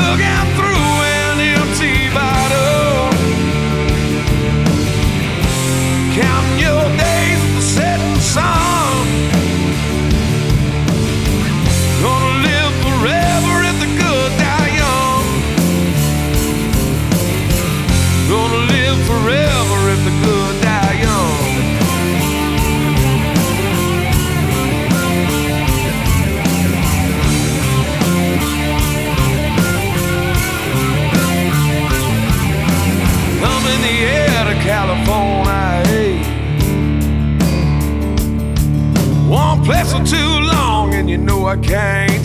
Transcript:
chugging through an empty bottle, counting your days with the setting sun. Gonna live forever if the good die young. Gonna live forever if the good die young. Come in the air to California, hey. One place for too long and you know I can't.